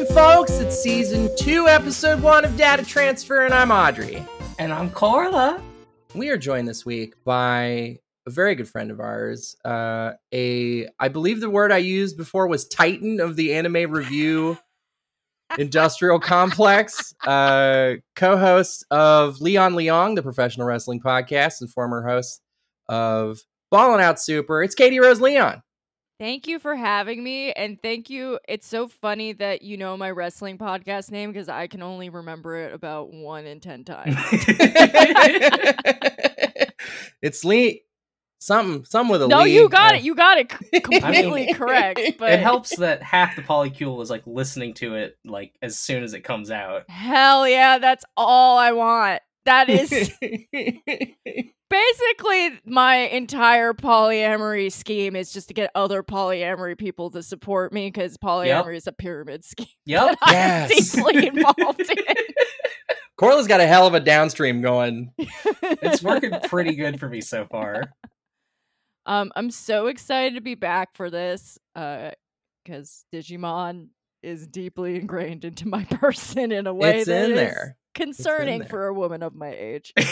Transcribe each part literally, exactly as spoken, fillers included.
folks. It's season two, episode one of Data Transfer, and I'm Audrey. And I'm Carla. We are joined this week by a very good friend of ours. Uh, a, I believe the word I used before was Titan of the Anime Review Industrial Complex. Uh, co-host of Leon Leong, the professional wrestling podcast, and former host of Ballin' Out Super. It's Katie Rose Leon. Thank you for having me, and thank you. It's so funny that you know my wrestling podcast name because I can only remember it about one in ten times. It's Lee, something, some with a no, Lee. you got uh, it. You got it c- completely I mean, correct. But It helps that half the polycule is like listening to it like as soon as it comes out. hell yeah, that's all I want. That is basically my entire polyamory scheme is just to get other polyamory people to support me because polyamory Yep. is a pyramid scheme. Yep. that Yes. I'm deeply involved in. Corla's got a hell of a downstream going. It's working pretty good for me so far. Um, I'm so excited to be back for this uh, because Digimon is deeply ingrained into my person in a way It's that in is there. concerning there. for a woman of my age. Uh,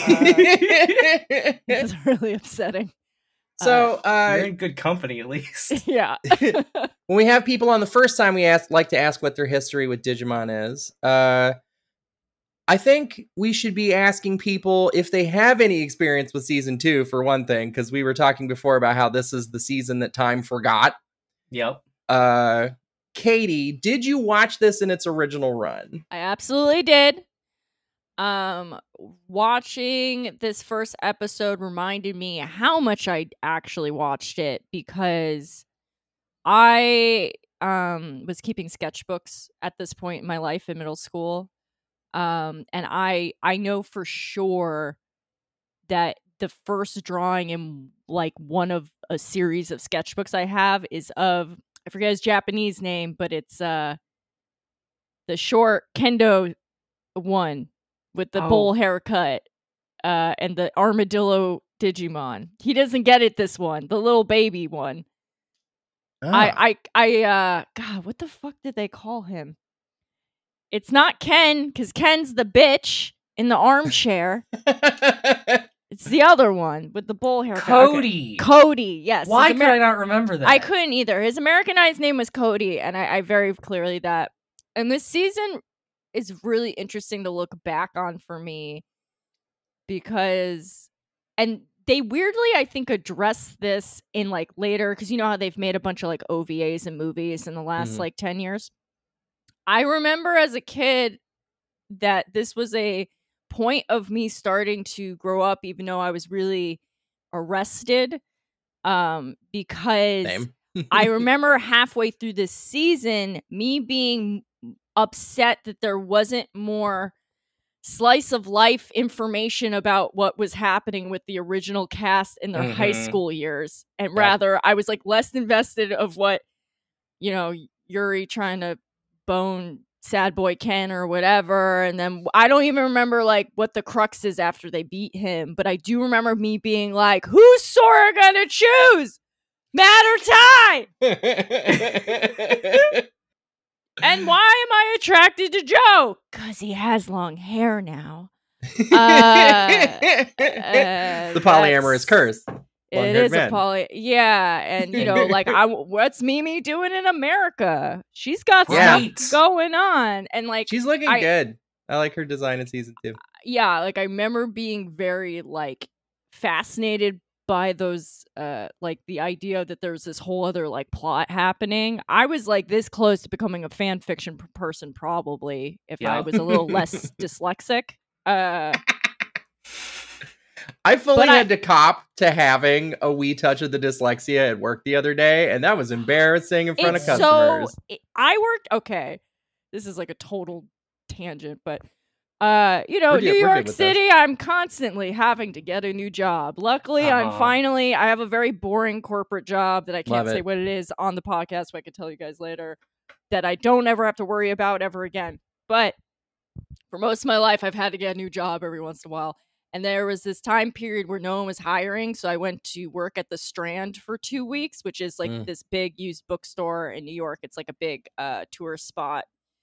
it's really upsetting. So, You're uh, in good company at least. Yeah. when we have people on the first time, we ask like to ask what their history with Digimon is. Uh, I think we should be asking people if they have any experience with season two, for one thing, because we were talking before about how this is the season that time forgot. Yep. Uh, Katie, did you watch this in its original run? I absolutely did. Um, watching this first episode reminded me how much I actually watched it because I um was keeping sketchbooks at this point in my life in middle school. Um, and I I know for sure that the first drawing in like one of a series of sketchbooks I have is of I forget his Japanese name, but it's uh the short kendo one with the Oh. bowl haircut uh and the armadillo Digimon. He doesn't get it this one, the little baby one. Ah. I I I uh God, what the fuck did they call him? It's not Ken, because Ken's the bitch in the armchair. It's the other one with the bowl haircut. Okay. Cody. Cody, yes. Why His could I not remember that? I couldn't either. His Americanized name was Cody, and I, I very clearly that. And this season is really interesting to look back on for me because, and they weirdly, I think, address this in like later, because you know how they've made a bunch of like O V As and movies in the last Mhm. like ten years. I remember as a kid that this was a point of me starting to grow up, even though I was really arrested. Um, because Same. I remember halfway through this season, me being upset that there wasn't more slice of life information about what was happening with the original cast in their high Mhm. school years. And Yep. rather, I was like less invested of what, you know, Yuri trying to bone sad boy Ken or whatever. And then I don't even remember like what the crux is after they beat him. But I do remember me being like, who's Sora gonna choose? Matter time! And why am I attracted to Joe? Because he has long hair now. Uh, uh, the polyamorous that's- curse. It Long-haired is man. a poly, yeah, and you know, like, I, what's Mimi doing in America? She's got Right. stuff going on, and like, She's looking I- good. I like her design in season two. yeah, like I remember being very like fascinated by those, uh, like the idea that there's this whole other like plot happening. I was like this close to becoming a fan fiction p- person, probably if I Yeah. was a little less dyslexic. Uh, I fully But I- had to cop to having a wee touch of the dyslexia at work the other day, and that was embarrassing in front it's of customers. so it- I worked okay. This is like a total tangent, but uh, you know, We're good- New we're good York with this. City, I'm constantly having to get a new job. Luckily, I'm Uh-huh. finally I have a very boring corporate job that I can't Love say it. what it is on the podcast, but I can tell you guys later that I don't ever have to worry about ever again. But for most of my life, I've had to get a new job every once in a while. And there was this time period where no one was hiring. So I went to work at the Strand for two weeks, which is like Mm. this big used bookstore in New York. It's like a big uh, tourist spot.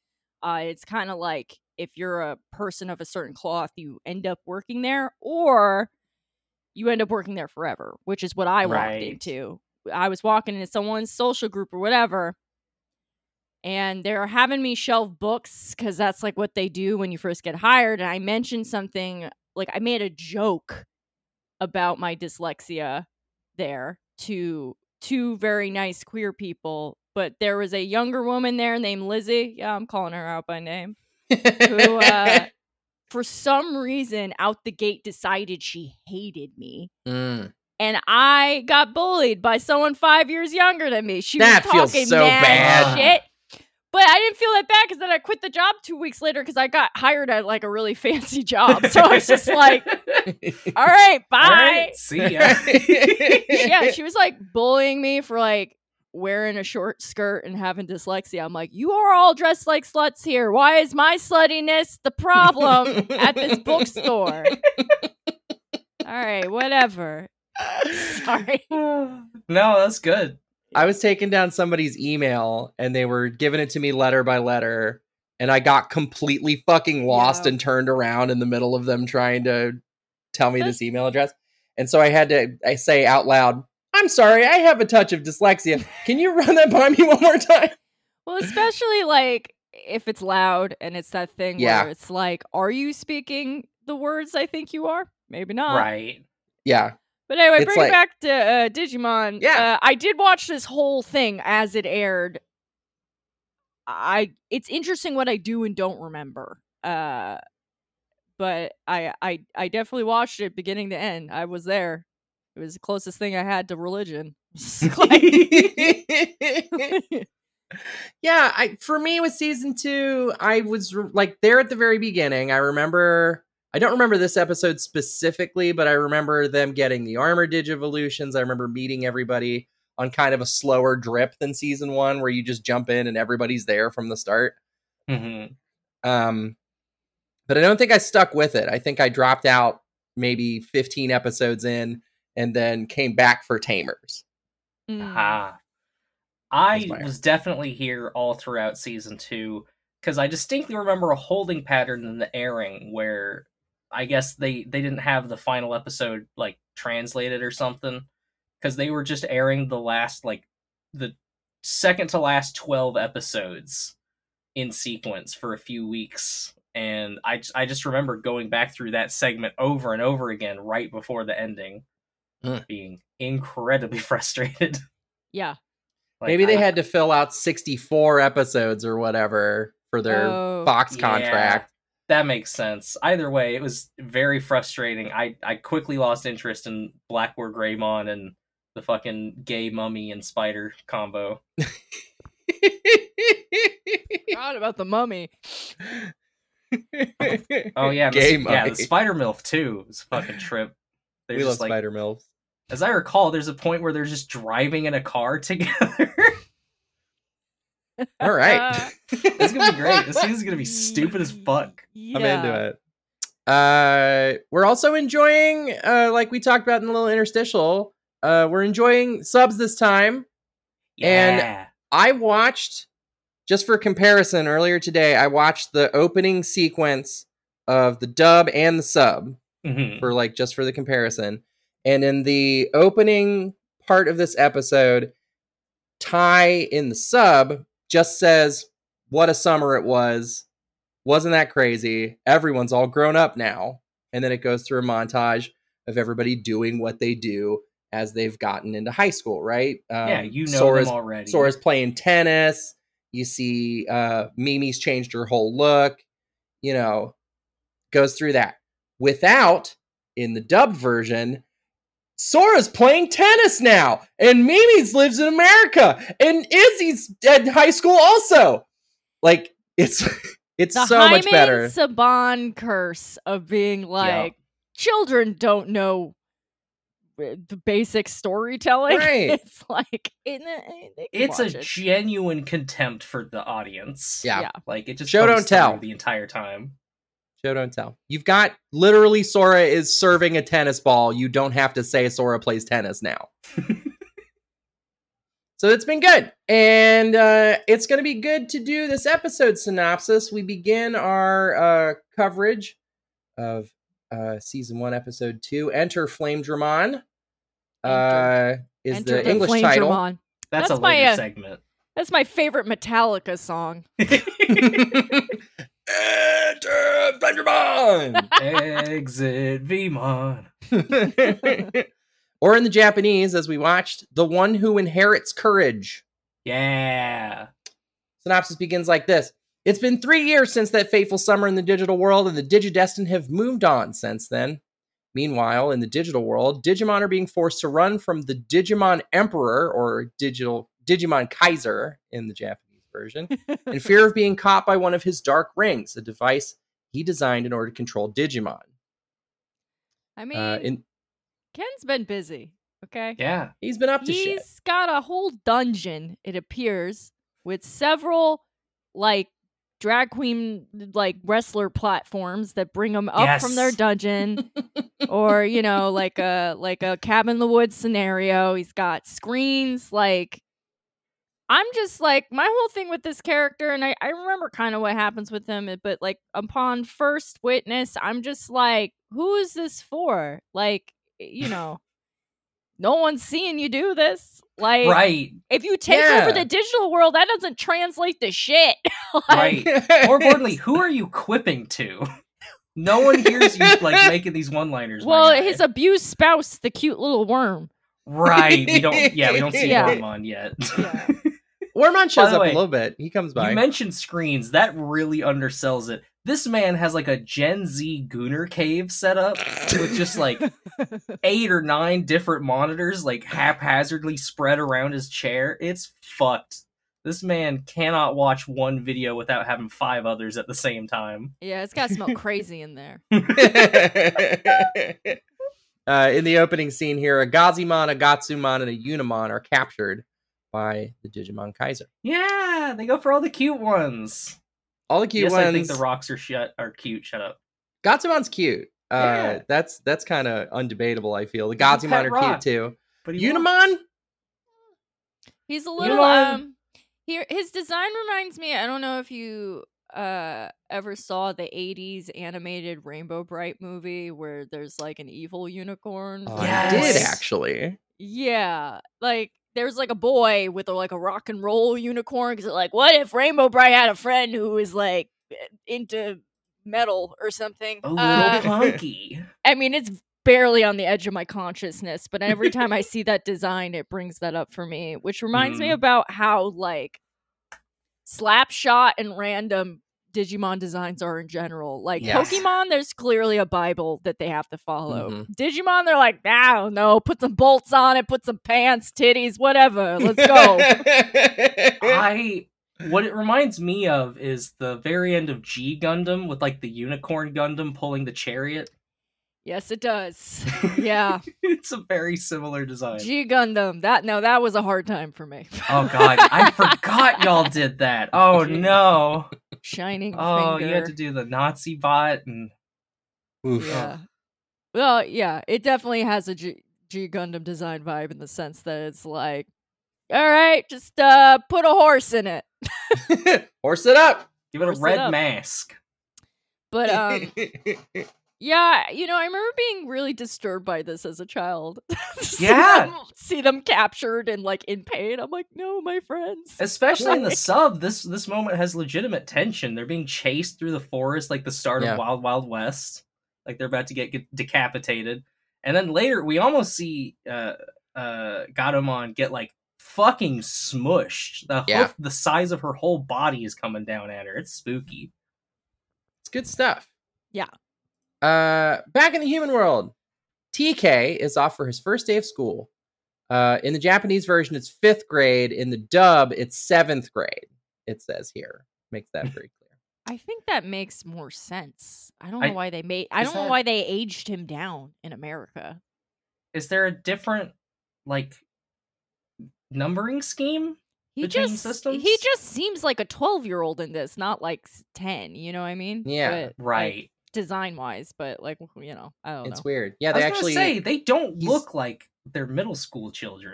Uh, it's kind of like if you're a person of a certain cloth, you end up working there, or you end up working there forever, which is what I walked Right. into. I was walking into someone's social group or whatever, and they're having me shelve books because that's like what they do when you first get hired. And I mentioned something, like I made a joke about my dyslexia there to two very nice queer people, but there was a younger woman there named Lizzie. Yeah, I'm calling her out by name. Who, uh, for some reason, out the gate decided she hated me. Mm. And I got bullied by someone five years younger than me. She That was feels talking so mad bad. shit. But I didn't feel that bad because then I quit the job two weeks later because I got hired at like a really fancy job. So I was just like, all right, bye. All right, see ya. Yeah, she was like bullying me for like wearing a short skirt and having dyslexia. I'm like, you are all dressed like sluts here. Why is my sluttiness the problem at this bookstore? All right, whatever. Sorry. No, that's good. I was taking down somebody's email and they were giving it to me letter by letter, and I got completely fucking lost Yeah. and turned around in the middle of them trying to tell me this email address. And so I had to I say out loud, I'm sorry, I have a touch of dyslexia. Can you run that by me one more time? Well, especially like if it's loud and it's that thing Yeah. where it's like, are you speaking the words I think you are? Maybe not. Right. Yeah. But anyway, It's bring like- it back to uh, Digimon. Yeah. Uh, I did watch this whole thing as it aired. I it's interesting what I do and don't remember. Uh, but I I I definitely watched it beginning to end. I was there. It was the closest thing I had to religion. Yeah, I for me with season two, I was re- like there at the very beginning. I remember I don't remember this episode specifically, but I remember them getting the armor digivolutions. I remember meeting everybody on kind of a slower drip than season one, where you just jump in and everybody's there from the start. Mm-hmm. Um, but I don't think I stuck with it. I think I dropped out maybe fifteen episodes in and then came back for Tamers. Mm. Ah. I That's fire. was definitely here all throughout season two, because I distinctly remember a holding pattern in the airing where I guess they, they didn't have the final episode like translated or something, because they were just airing the last like the second to last twelve episodes in sequence for a few weeks, and I j- I just remember going back through that segment over and over again right before the ending, Mm. being incredibly frustrated. Yeah. Like, Maybe they I- had to fill out sixty-four episodes or whatever for their Oh. Fox Yeah, contract. that makes sense. Either way, it was very frustrating. I, I quickly lost interest in Blackwood Greymon and the fucking gay mummy and spider combo. Forgot about the mummy. Oh yeah, the, Gay s- yeah, mummy. the spider milf too. It's a fucking trip. They're We love just like, Spider Milfs. as I recall, there's a point where they're just driving in a car together. All right. It's gonna be great. This season's gonna be stupid as fuck. Yeah. I'm into it. Uh, we're also enjoying, uh, like we talked about in the little interstitial, uh, we're enjoying subs this time. And- Yeah. I watched, just for comparison, earlier today, I watched the opening sequence of the dub and the sub Mhm. for like just for the comparison. And in the opening part of this episode, Ty in the sub just says, "What a summer it was. Wasn't that crazy? Everyone's all grown up now." And then it goes through a montage of everybody doing what they do as they've gotten into high school, right? Um, Yeah, you know Sora's, them already. Sora's playing tennis. You see uh, Mimi's changed her whole look. You know, goes through that. Without, in the dub version, Sora's playing tennis now, and Mimi's lives in America, and Izzy's at high school also. Like, it's it's The so Jaime much better. Saban curse of being like, children don't know uh, the basic storytelling. Right. It's like, in the, they can It's a watch it. genuine contempt for the audience. Yeah. Yeah. Like it just Show, comes don't tell. through the entire time. Show, don't tell. You've got literally Sora is serving a tennis ball. You don't have to say Sora plays tennis now. So it's been good. And uh, it's going to be good to do this episode synopsis. We begin our uh, coverage of uh, season one, episode two. Enter Flame Dramon. Uh, is Enter the, the English Flame title. Dramon. That's, That's a my, later uh, segment. That's my favorite Metallica song. Enter Flame Dramon. Exit Vemon. Or in the Japanese, as we watched, The One Who Inherits Courage. Yeah. Synopsis begins like this. It's been three years since that fateful summer in the digital world, and the Digidestined have moved on since then. Meanwhile, in the digital world, Digimon are being forced to run from the Digimon Emperor, or digital Digimon Kaiser in the Japanese version, in fear of being caught by one of his dark rings, a device he designed in order to control Digimon. I mean, Uh, in, Ken's been busy, okay? Yeah. he's been up to He's shit. got a whole dungeon, it appears, with several, like, drag queen, like, wrestler platforms that bring them up from their Yes. dungeon. Or, you know, like a like a cabin in the woods scenario. He's got screens, like... I'm just like, my whole thing with this character, and I, I remember kind of what happens with him, but like upon first witness, I'm just like, who is this for? Like, you know, no one's seeing you do this. Like, Right. if you take Yeah. over the digital world, that doesn't translate to shit. Like, Right. More importantly, who are you quipping to? No one hears you like making these one-liners. my well, guy. his abused spouse, the cute little worm. Right. We don't. Yeah, we don't see Yeah. Wormmon yet. Yeah. Wormmon shows the up way, a little bit. He comes by. You mentioned screens. That really undersells it. This man has like a Gen Z Gooner cave set up with just like eight or nine different monitors, like haphazardly spread around his chair. It's fucked. This man cannot watch one video without having five others at the same time. Yeah, it's got to smell crazy in there. uh, in the opening scene here, a Gazimon, a Gatsumon, and a Unimon are captured by the Digimon Kaiser. Yeah, they go for all the cute ones. All the cute yes, ones. I think the rocks are shut are cute. Shut up. Gatsumon's cute. Uh, Yeah. That's that's kind of undebatable, I feel. The He's a Gazimon pet are rock. cute too. But he Unimon? He's a You little know what? um here his design reminds me, I don't know if you uh ever saw the eighties animated Rainbow Bright movie where there's like an evil unicorn. Oh, with, I did Yes. actually. Yeah, like there's like a boy with a, like a rock and roll unicorn cuz like what if Rainbow Bright had a friend who was like into metal or something? A little Uh, punky. I mean, it's barely on the edge of my consciousness, but every time I see that design, it brings that up for me, which reminds me Mhm. about how, like, slapshot and random Digimon designs are in general. Like, Yes. Pokemon, there's clearly a Bible that they have to follow. Mhm. Digimon, they're like, no, no, put some bolts on it, put some pants, titties, whatever, let's go. I what it reminds me of is the very end of G Gundam with like the unicorn Gundam pulling the chariot. Yes, it does. Yeah. It's a very similar design. G Gundam. That, no, that was a hard time for me. Oh god, I forgot y'all did that. Oh G- no. Shining Oh, finger. you had to do the Nazi bot and Oof. Yeah. Well, yeah, it definitely has a G, G Gundam design vibe in the sense that it's like, all right, just uh put a horse in it. Horse it up. give it Force a it red up. mask. But um yeah, you know, I remember being really disturbed by this as a child. see Yeah. them, see them captured and like in pain. I'm like, no, my friends. Especially in the Like- sub, this this moment has legitimate tension. They're being chased through the forest like the start Yeah. of Wild Wild West. Like they're about to get, get decapitated. And then later we almost see uh uh Gatomon get like fucking smushed. The Yeah. hoof, the size of her whole body is coming down at her. It's spooky. It's good stuff. Yeah. Uh, back in the human world, T K is off for his first day of school. Uh, in the Japanese version, it's fifth grade. In the dub, it's seventh grade. It says here. Makes that very clear. I think that makes more sense. I don't I- know why they made I is don't know that- why they aged him down in America. Is there a different like numbering scheme? He Between just systems? he just seems like a twelve year old in this, not like s- ten. You know what I mean? Yeah, Right. Design wise, but like you know, I don't It's know. weird. Yeah, I they was actually. gonna say they don't he's- look like they're middle school children.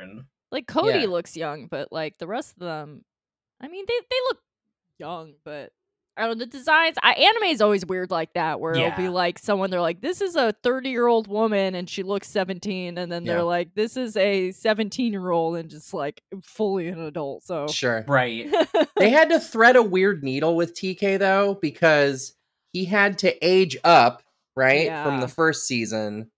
Like Cody Yeah. looks young, but like the rest of them, I mean, they they look young, but I don't know, the designs. I, anime is always weird like that, where it'll be Yeah. like someone, they're like, this is a thirty year old woman and she looks seventeen, and then Yeah. they're like, this is a seventeen year old and just like fully an adult. So Sure. Right. They had to thread a weird needle with T K though, because he had to age up, right, from Yeah. the first season,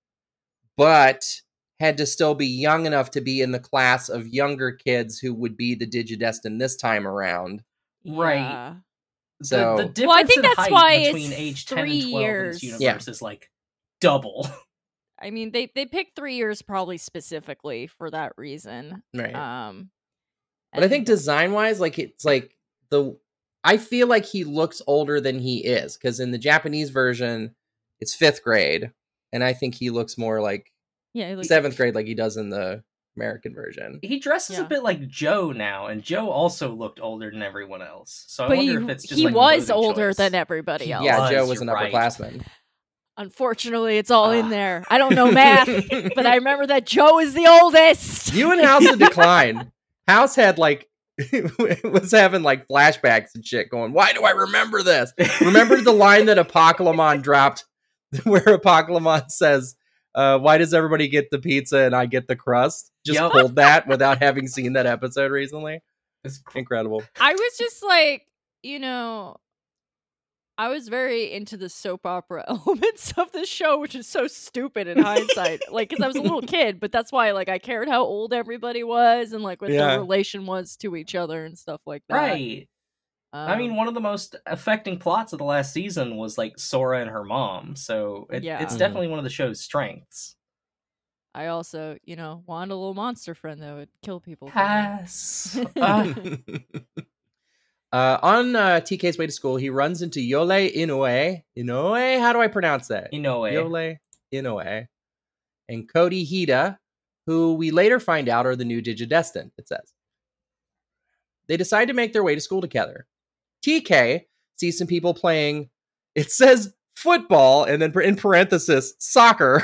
but had to still be young enough to be in the class of younger kids who would be the Digidestin this time around. Right. Yeah. So the, the difference Well, I think in that's height why between it's age ten three and twelve in this years. universe is like double. I mean, they they picked three years probably specifically for that reason. right. Um, But I think and- design wise, like it's like the I feel like he looks older than he is, because in the Japanese version, it's fifth grade, and I think he looks more like yeah, he looks- seventh grade, like he does in the American version. He dresses Yeah. a bit like Joe now, and Joe also looked older than everyone else. So I but wonder he, if it's just he like a was voting older choice. than everybody He else. Yeah, was, Joe was an you're right. upperclassman. Unfortunately, it's all in Ah. there. I don't know math, but I remember that Joe is the oldest. You and House of Decline. House had like was having like flashbacks and shit going, why do I remember this? Remember the line that Apocalypse dropped where Apocalypse says, uh, why does everybody get the pizza and I get the crust? Just Yep. pulled that without having seen that episode recently. It's cr- Incredible. I was just like, you know, I was very into the soap opera elements of the show, which is so stupid in hindsight. Like, because I was a little kid, but that's why, like, I cared how old everybody was and like what Yeah. their relation was to each other and stuff like that. right. I mean, Um, one of the most affecting plots of the last season was like Sora and her mom. So it, Yeah. it's Mhm. definitely one of the show's strengths. I also, you know, wanted a little monster friend that would kill people. for me. Pass. Uh, uh, on uh, T K's way to school, he runs into Yole Inoue. Inoue? How do I pronounce that? Inoue. Yole Inoue. And Cody Hida, who we later find out are the new Digidestin, it says. They decide to make their way to school together. T K sees some people playing, it says football, and then in parenthesis, soccer.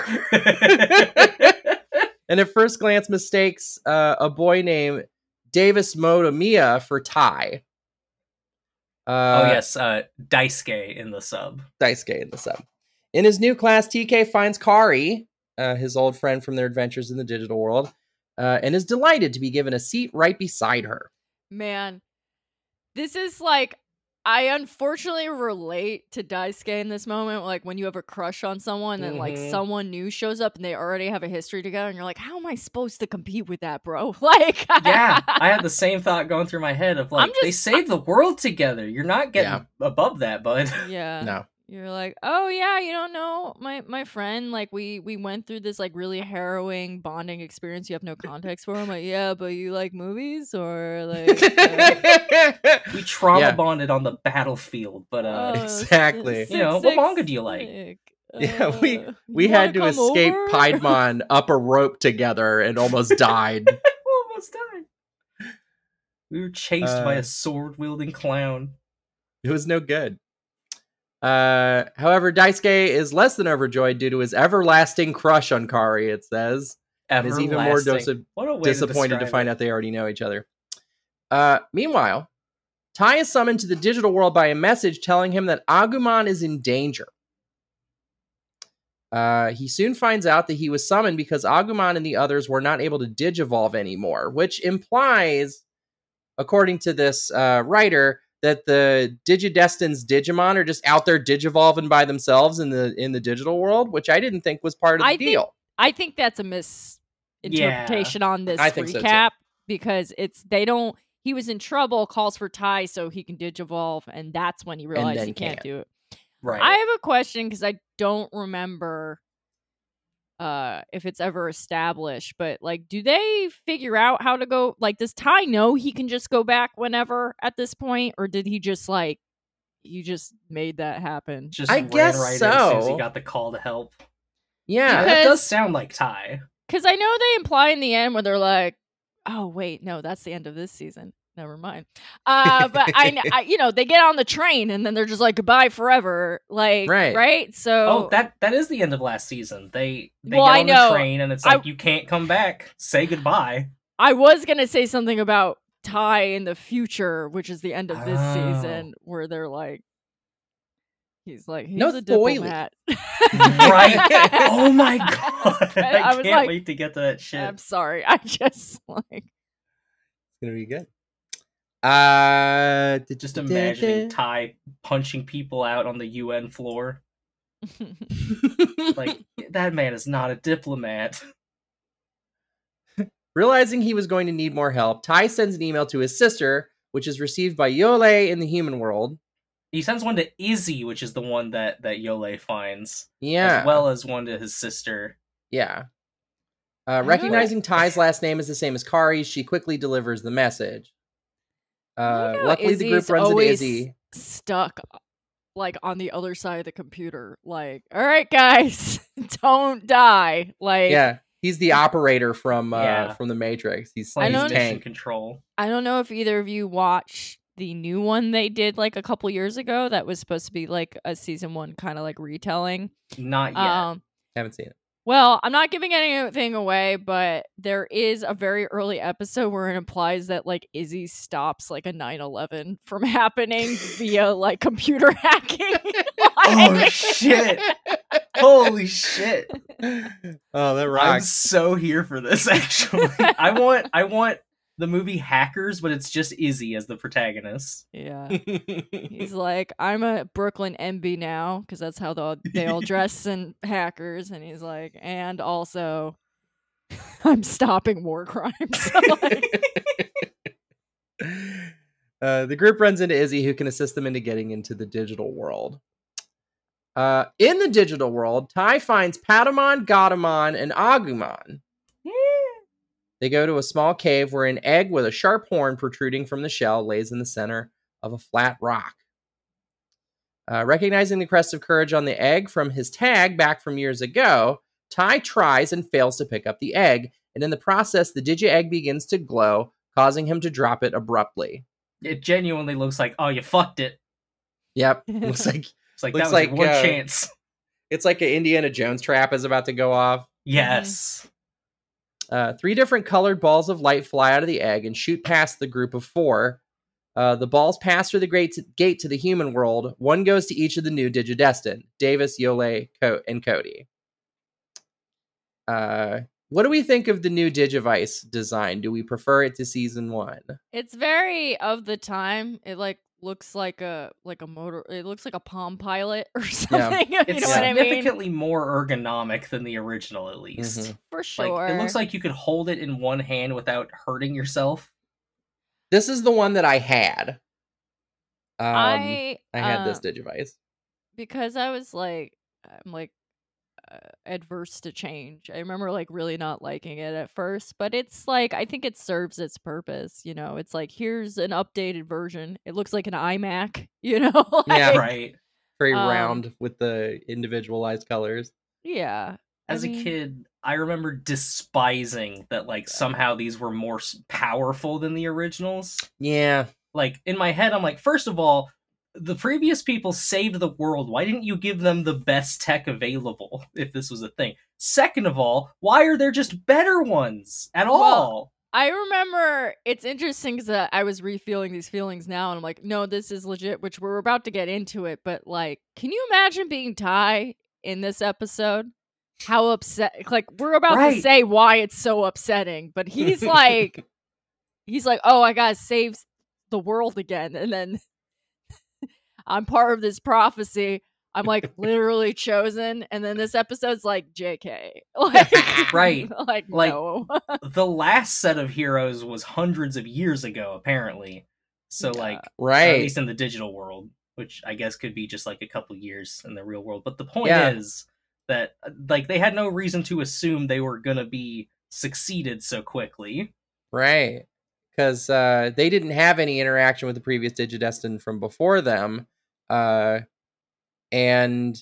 And at first glance mistakes uh, a boy named Davis Motomiya for Ty. Uh, oh yes, uh, Daisuke in the sub. Daisuke in the sub. In his new class, T K finds Kari, uh, his old friend from their adventures in the digital world, uh, and is delighted to be given a seat right beside her. Man, this is like, I unfortunately relate to Daisuke in this moment. Like when you have a crush on someone and like Mhm. someone new shows up and they already have a history together, and you're like, how am I supposed to compete with that, bro? Like, Yeah, I had the same thought going through my head of like, I'm they just- saved the world together. You're not getting Yeah. above that, bud. yeah. No. You're like, oh yeah, you don't know my my friend. Like we we went through this like really harrowing bonding experience. You have no context for. I'm like, yeah, but you like movies or like. uh, We trauma Yeah. bonded on the battlefield, but uh, oh, Exactly. sick, You know, what sick, manga do you like? sick. Yeah, we- Uh, we you had to wanna come escape over? Piedmon up a rope together and almost died. almost died. We were chased by Uh, a sword wielding clown. It was no good. Uh, however, Daisuke is less than overjoyed due to his everlasting crush on Kari, it says. And is even more Everlasting. dis- What a way disappointed to, describe find it. out they already know each other. Uh, meanwhile, Tai is summoned to the digital world by a message telling him that Agumon is in danger. Uh, he soon finds out that he was summoned because Agumon and the others were not able to digivolve anymore, which implies, according to this uh, writer, that the Digidestin's Digimon are just out there digivolving by themselves in the in the digital world, which I didn't think was part of the I think- deal. I think that's a misinterpretation on this I think so, too. recap because it's they don't. He was in trouble, calls for Tai so he can digivolve, and that's when he realized then he can't can't. do it. Right. I have a question because I don't remember uh if it's ever established, but like, do they figure out how to go? Like, does Tai know he can just go back whenever at this point, or did he just like he just made that happen? Just I ran guess right in as soon as he so. got the call to help. Yeah, Yeah, that Because- does sound like Ty. Because I know they imply in the end where they're like, "Oh wait, no, that's the end of this season. Never mind." Uh, but I, kn- I, you know, they get on the train and then they're just like goodbye forever, like Right. right. So Oh, that that is the end of last season. They they Well, get I on know. the train and it's I- like you can't come back. Say goodbye. I was gonna say something about Tai in the future, which is the end of this Oh. season, where they're like, he's like, he's No a spoily. diplomat. Right. Oh my god. I, I was can't like, wait to get to that shit. I'm sorry. I just like It's gonna be good. Uh, Just imagining Tai punching people out on the U N floor. Like, that man is not a diplomat. Realizing he was going to need more help, Tai sends an email to his sister, which is received by Yole in the human world. He sends one to Izzy, which is the one that, that Yole finds. Yeah. As well as one to his sister. Yeah. Uh, recognizing Tai's last name is the same as Kari's, she quickly delivers the message. Uh, like luckily, Izzy's the group runs into always Izzy. stuck like on the other side of the computer. Like, all right, guys, don't die. Like, Yeah, he's the operator from uh, Yeah. from the Matrix. He's, Like, he's know- mission tank. control. I don't know if either of you watched the new one they did like a couple years ago that was supposed to be like a season one kind of like retelling. Not yet. Um, Haven't seen it. well, I'm not giving anything away, but there is a very early episode where it implies that like Izzy stops like a nine eleven from happening via like computer hacking. Oh Like- shit! Holy shit! Oh, that I'm rocks. so here for this. Actually, I want I want the movie Hackers, but it's just Izzy as the protagonist. Yeah. He's like, I'm a Brooklyn M B now, because that's how they'll, they all dress in Hackers. And he's like, and also, I'm stopping war crimes. Like, uh, the group runs into Izzy, who can assist them into getting into the digital world. Uh, in the digital world, Tai finds Patamon, Gatomon, and Agumon. They go to a small cave where an egg with a sharp horn protruding from the shell lays in the center of a flat rock. Uh, recognizing the crest of courage on the egg from his tag back from years ago, Tai tries and fails to pick up the egg, and in the process, the Digi-Egg begins to glow, causing him to drop it abruptly. It genuinely looks like, oh, you fucked it. Yep, looks like It's like Looks that was like, your one uh, chance. it's like an Indiana Jones trap is about to go off. Yes. Uh, three different colored balls of light fly out of the egg and shoot past the group of four. Uh, the balls pass through the great t- gate to the human world. One goes to each of the new Digidestin, Davis, Yole, Co- and Cody. Uh, what do we think of the new Digivice design? Do we prefer it to season one? it's very of the time. It like looks like a like a motor. It looks like a Palm Pilot or something. You It's know what I mean? significantly more ergonomic than the original, at least. Mhm. For Like, sure. it looks like you could hold it in one hand without hurting yourself. This is the one that I had. Um, I, I had uh, this Digivice. because I was like, I'm like uh, adverse to change. I remember like really not liking it at first, but it's like I think it serves its purpose. You know, it's like here's an updated version. It looks like an iMac. You know, Yeah. Like, Right. Very um, round with the individualized colors. yeah. I As a mean, kid, I remember despising that, like, somehow these were more s- powerful than the originals. Yeah. Like, in my head, I'm like, first of all, the previous people saved the world. Why didn't you give them the best tech available if this was a thing? Second of all, why are there just better ones at Well, all? I remember it's interesting because I was refeeling these feelings now, and I'm like, no, this is legit. Which we're about to get into it, but like, can you imagine being Tai in this episode? How upset! Like, we're about to Right. say why it's so upsetting, but he's like, he's like, oh, I gotta save the world again, and then I'm part of this prophecy. I'm like literally chosen, and then this episode's like J K, like, Right. Like, Like, no, The last set of heroes was hundreds of years ago, apparently. So, Yeah. like, Right. at least in the digital world, which I guess could be just like a couple years in the real world. But the point Yeah. is that, like, they had no reason to assume they were gonna be succeeded so quickly. Right. Because uh, they didn't have any interaction with the previous Digidestin from before them. Uh, and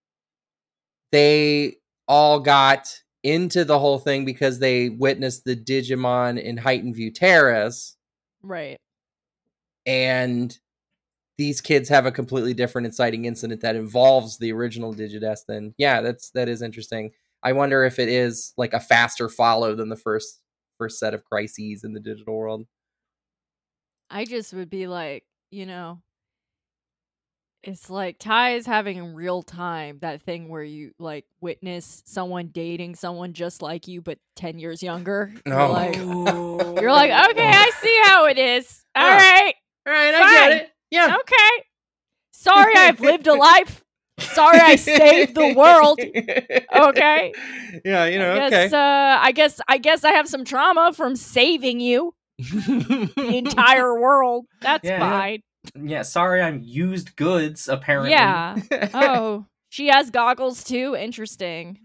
they all got into the whole thing because they witnessed the Digimon in Heightened View Terrace. right? And these kids have a completely different inciting incident that involves the original Digidestin. Yeah, that's that is interesting. I wonder if it is like a faster follow than the first first set of crises in the digital world. I just would be like, you know, it's like Ty is having in real time that thing where you like witness someone dating someone just like you but ten years younger. No. You're like, you're like, okay, I see how it is. All Yeah. right. All right, I Fine. get it. Yeah. Okay. Sorry I've lived a life. Sorry I saved the world. Okay. Yeah, you know, I okay. guess, uh, I guess I guess I have some trauma from saving you. The entire world. That's Yeah. fine. Yeah, sorry, I'm used goods, apparently. Yeah. Oh, she has goggles too. Interesting.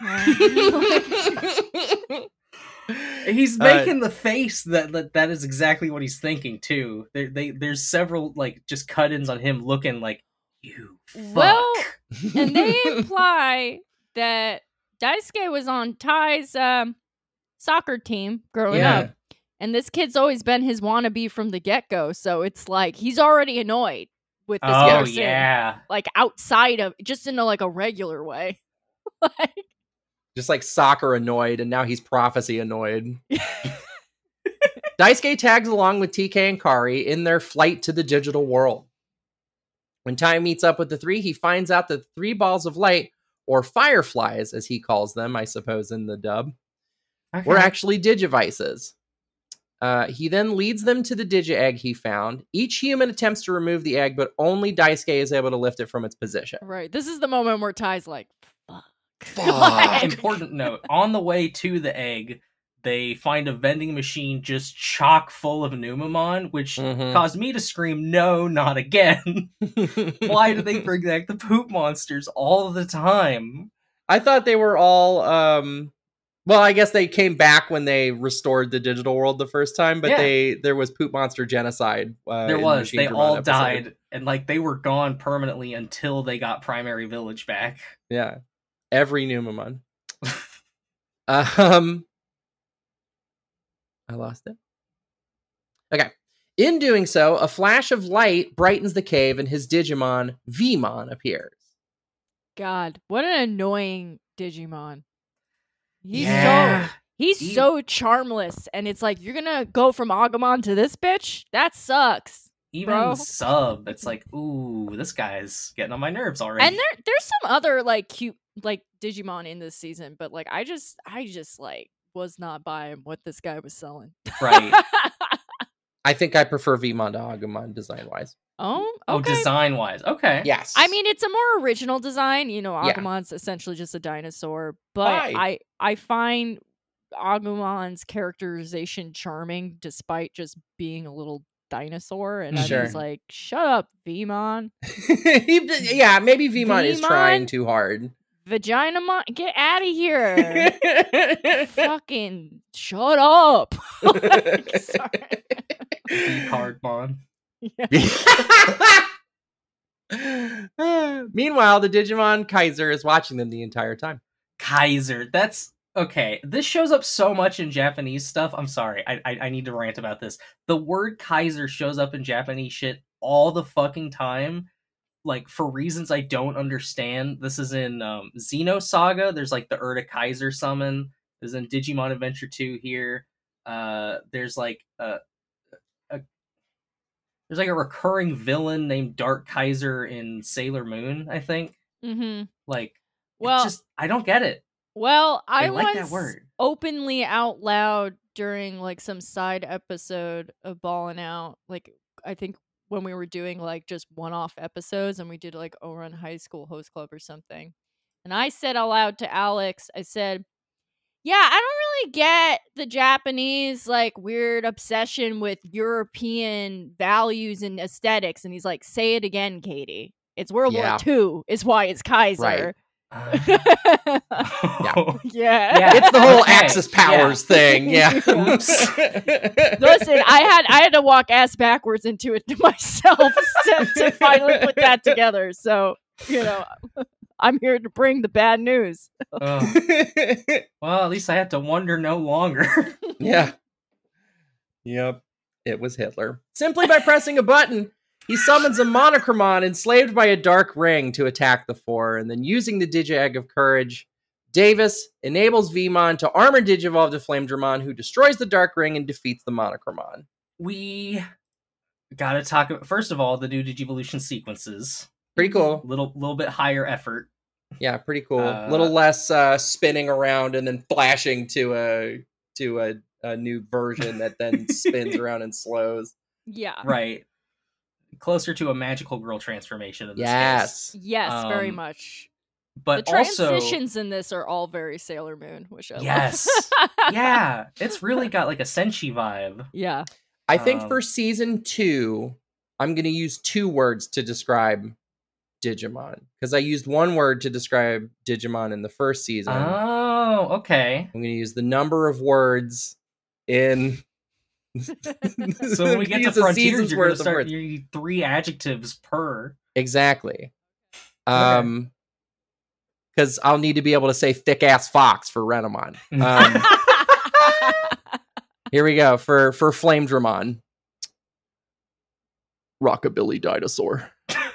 He's Uh, making the face that, that that is exactly what he's thinking too. There, they, there's several like just cut-ins on him looking like you. Fuck. Well, and they imply that Daisuke was on Ty's um, soccer team growing Yeah. up, and this kid's always been his wannabe from the get-go. So it's like he's already annoyed with this oh person, yeah, like outside of just in a, like a regular way. Like, Just like soccer annoyed, and now he's prophecy annoyed. Daisuke tags along with T K and Kari in their flight to the digital world. When Ty meets up with the three, he finds out that three balls of light, or fireflies as he calls them, I suppose in the dub, okay. were actually Digivices. Uh, he then leads them to the Digi-Egg he found. Each human attempts to remove the egg, but only Daisuke is able to lift it from its position. right. This is the moment where Ty's like, fuck. Fuck. Important note: on the way to the egg, they find a vending machine just chock full of Numemon, which Mhm. caused me to scream, "No, not again!" Why do they bring back the poop monsters all the time? I thought they were all um well, I guess they came back when they restored the digital world the first time, but Yeah. they there was poop monster genocide. Uh, There in the was. Machine They Dramon all episode. died, and like they were gone permanently until they got Primary Village back. Yeah. Every Numemon. um I lost it. Okay. In doing so, a flash of light brightens the cave and his Digimon, Vmon, appears. God, what an annoying Digimon. He's Yeah. so he's He- so charmless, and it's like you're gonna go from Agumon to this bitch? That sucks. Even Bro. in the sub, it's like, ooh, this guy's getting on my nerves already. And there there's some other like cute like Digimon in this season, but like I just I just like was not buying what this guy was selling. Right. I think I prefer Vmon to Agumon design-wise. Oh, Oh, okay. design wise. Okay. Yes. I mean, it's a more original design. You know, Yeah. Agumon's essentially just a dinosaur, but Hi. I I find Agumon's characterization charming despite just being a little dinosaur. And I'm Sure. just like, shut up, Vmon. He- yeah, maybe Vmon is Vmon? trying too hard. Vaginamon, get out of here. Fucking shut up. Like, sorry. V Cardmon. Meanwhile, the Digimon Kaiser is watching them the entire time. Kaiser. That's okay. This shows up so much in Japanese stuff. I'm sorry. I, I I need to rant about this. The word Kaiser shows up in Japanese shit all the fucking time. Like for reasons I don't understand. This is in um, Xenosaga. There's like the Urda Kaiser summon. There's in Digimon Adventure two here. Uh, there's like a, a there's like a recurring villain named Dark Kaiser in Sailor Moon. I think. Mm-hmm. Like, Well, it's just I don't get it. Well, I They like once that word. openly out loud during like some side episode of Ballin' Out, like I think when we were doing like just one-off episodes and we did like Ouran High School Host Club or something. And I said aloud to Alex, I said, yeah, I don't really get the Japanese like weird obsession with European values and aesthetics. And he's like, say it again, Katie. It's World Yeah. War Two is why it's Kaiser. Right. Uh, yeah. Yeah. It's the whole Okay, Axis powers thing. Yeah. Oops. Listen, I had I had to walk ass backwards into it to myself to, to finally put that together. So, you know, I'm here to bring the bad news. Ugh. Well, at least I have to wonder no longer. Yeah. Yep. It was Hitler. Simply by pressing a button, he summons a Monochromon enslaved by a dark ring to attack the four, and then using the Digi-Egg of Courage, Davis enables Vmon to armor Digivolve to Flamedramon, who destroys the Dark Ring and defeats the Monochromon. We gotta talk about, first of all, the new Digivolution sequences. Pretty cool. Little little bit higher effort. Yeah, pretty cool. A Uh, little less uh, spinning around and then flashing to a to a, a new version that then spins around and slows. Yeah. Right. Closer to a magical girl transformation in this case. Yes. Yes, very Um, much. But The also, transitions in this are all very Sailor Moon, which I yes. love. Yeah, it's really got like a Senshi vibe. Yeah. I think Um, for season two, I'm going to use two words to describe Digimon, because I used one word to describe Digimon in the first season. Oh, okay. I'm going to use the number of words in. So when we get to Use a Frontiers, season's you're worth gonna of start words. you need three adjectives per. Exactly. Um, because I'll need to be able to say thick ass fox for Renamon. Um, here we go for for Flamedramon. Rockabilly dinosaur.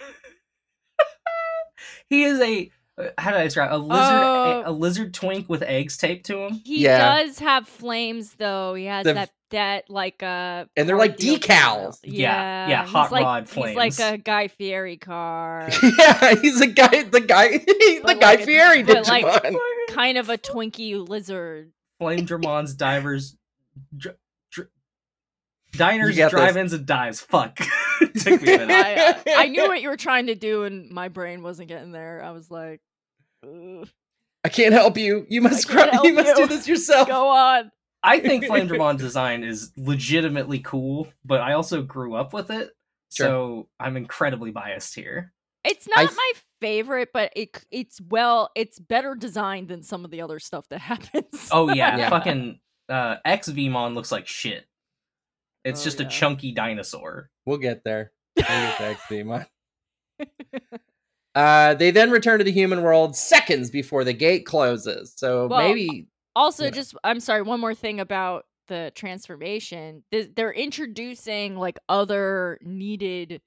He is a uh, how do I describe a lizard? Oh. a, a lizard twink with eggs taped to him. He Yeah. does have flames, though. He has The- that that like uh And they're like ordeal decals. thing. Yeah, Yeah, yeah, he's hot like, rod He's like flames. a Guy Fieri car, Yeah, he's a guy. The guy. the But Guy like- Fieri but like- Digimon. kind of a Twinkie lizard. Flamedramon's divers, dr- dr- diners, You got this. drive-ins, and dives. Fuck. Took me a minute. I, uh, I knew what you were trying to do, and my brain wasn't getting there. I was like, "Ugh, I can't help you. You must. I can't Cry- you help must you. do this yourself. go on. I think Flamedramon's design is legitimately cool, but I also grew up with it, Sure. so I'm incredibly biased here. It's I not f- my favorite, but it it's well, it's better designed than some of the other stuff that happens. Oh yeah, Yeah. fucking uh, X Vmon looks like shit. It's Oh, just yeah. a chunky dinosaur. We'll get there. We'll get to X Demon. Uh, they then return to the human world seconds before the gate closes. So Well, maybe Also, Yeah. just I'm sorry, one more thing about the transformation. Th- They're introducing like other needed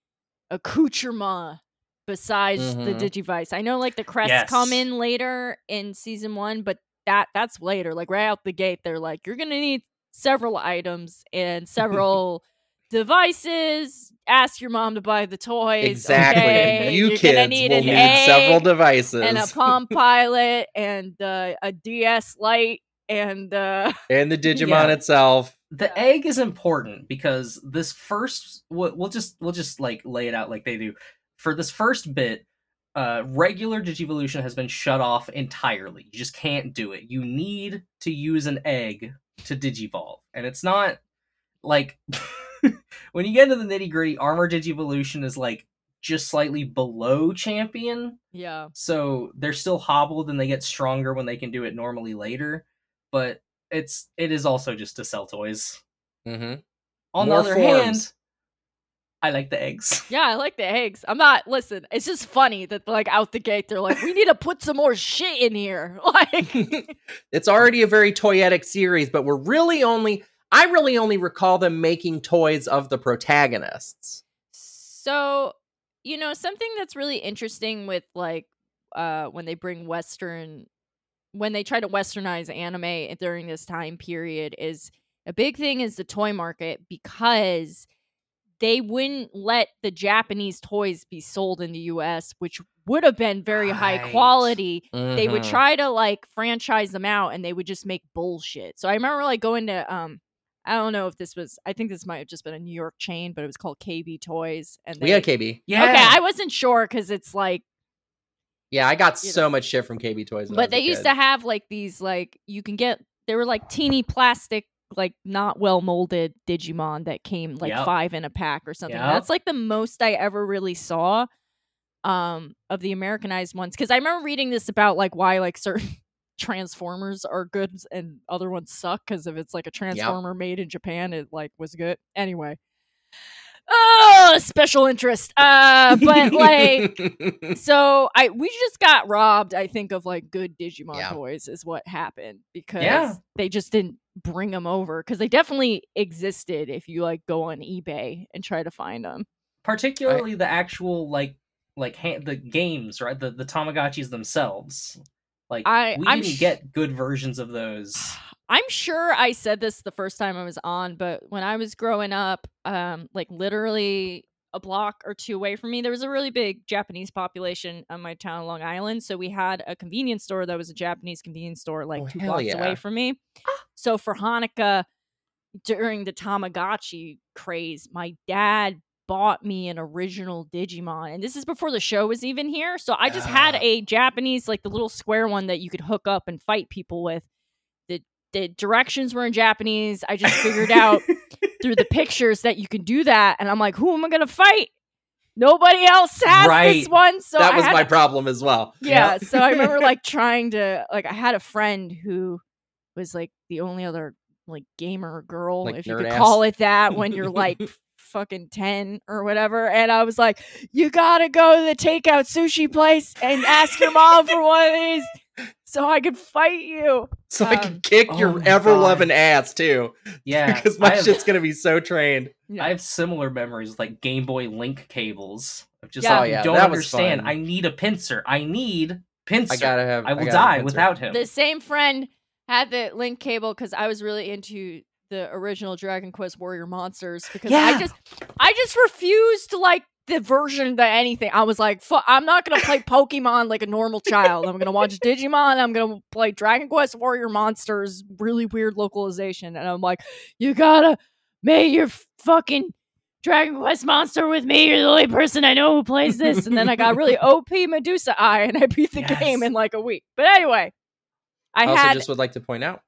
accoutrement besides the Mhm. Digivice. I know like the crests come Yes. in later in season one, but that that's later. Like right out the gate, they're like, you're gonna need several items and several devices. Ask your mom to buy the toys. exactly. okay? You You're kids gonna need will an need egg several devices and a Palm Pilot and uh, a D S Lite and uh, and the Digimon Yeah. itself. The Yeah. egg is important because this first we'll, we'll just we'll just like lay it out like they do. For this first bit, uh regular Digivolution has been shut off entirely. You just can't do it. You need to use an egg to Digivolve. And it's not like when you get into the nitty-gritty, Armor Digivolution is like just slightly below champion. yeah. So they're still hobbled and they get stronger when they can do it normally later. But it's it is also just to sell toys. Mm-hmm. On More the other forms. hand, I like the eggs. Yeah, I like the eggs. I'm not listen, it's just funny that like out the gate they're like, we need to put some more shit in here. Like It's already a very toyetic series, but we're really only I really only recall them making toys of the protagonists. so, you know, something that's really interesting with like uh when they bring Western when they try to westernize anime during this time period is a big thing is the toy market because they wouldn't let the Japanese toys be sold in the U S, which would have been very high Right. quality. They would Mhm. try to like franchise them out and they would just make bullshit. So I remember like going to um I don't know if this was I think this might have just been a New York chain, but it was called K B Toys and We they, had K B. Yeah. Okay, I wasn't sure cuz it's like Yeah, I got You so much shit from K B Toys. when I but was they a used kid. to have like these like you can get they were like teeny plastic like not well molded Digimon that came like Yep. five in a pack or something. Yep. That's like the most I ever really saw um of the Americanized ones because I remember reading this about like why like certain Transformers are good and other ones suck because if it's like a Transformer made in Japan it like was good anyway. Oh, special interest. Uh, but like so I we just got robbed, I think, of like good Digimon Yeah. toys is what happened because Yeah. they just didn't bring them over because they definitely existed if you like go on eBay and try to find them. Particularly the actual like like ha- the games, right? The the Tamagotchis themselves. Like I- we I'm didn't sh- get good versions of those. I'm sure I said this the first time I was on, but when I was growing up, um, like literally a block or two away from me, there was a really big Japanese population on my town, Long Island. So we had a convenience store that was a Japanese convenience store, like Oh, two hell blocks yeah. away from me. So for Hanukkah, during the Tamagotchi craze, my dad bought me an original Digimon, and this is before the show was even here. So I just had Ah. a Japanese, like the little square one that you could hook up and fight people with. The the directions were in Japanese. I just figured out through the pictures that you can do that, and I'm like, who am I gonna fight? Nobody else has this Right. one, so that I was had my to- problem as well. yeah. Yep. So I remember like trying to like I had a friend who was like the only other like gamer girl, Like if you nerd could ass. call it that, when you're like f- fucking ten or whatever. And I was like, you gotta go to the takeout sushi place and ask your mom for one of these so I could fight you. So I Um, can kick oh your my ever loving God. ass too. Yeah, Because my I have, shit's gonna be so trained. Yeah. I have similar memories with like Game Boy Link cables. Of just Yeah. like, Oh, you yeah, don't that was understand. fun. I need a pincer. I need pincer. I gotta have. I will gotta die have a pincer. without him. The same friend had the link cable because I was really into the original Dragon Quest Warrior Monsters because I Yeah. just I just refused to like the version that anything. I was like, Fu- I'm not gonna play Pokemon like a normal child. I'm gonna watch Digimon. I'm gonna play Dragon Quest Warrior Monsters, really weird localization. And I'm like, you gotta make your fucking Dragon Quest monster with me. You're the only person I know who plays this. And then I got really O P Medusa Eye and I beat the Yes. game in like a week. But anyway, I I also had just would like to point out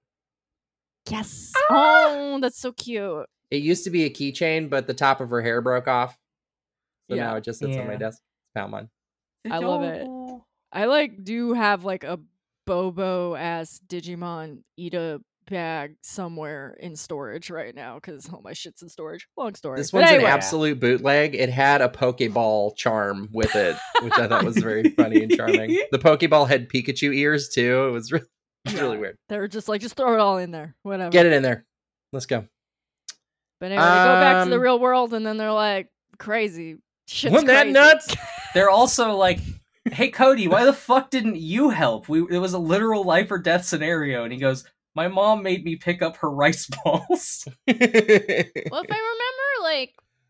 yes. Oh, that's so cute. it used to be a keychain, but the top of her hair broke off. So Yeah. now it just sits on my Yeah. desk. It's Palmon. I love it. Adorable. I like do have like a Bobo ass Digimon Ida bag somewhere in storage right now because all my shit's in storage. Long story. This But one's anyway, an absolute bootleg. It had a Pokeball charm with it, which I thought was very funny and charming. The Pokeball had Pikachu ears too. It was really, it was really Yeah. weird. they were just like, just throw it all in there. Whatever. Get it in there. Let's go. But anyway, they go back to the Um, real world and then they're like, crazy. Shit's Wasn't that crazy. nuts? They're also like, hey Cody, why the fuck didn't you help? We it was a literal life or death scenario, and he goes, my mom made me pick up her rice balls. Well, if I remember, like,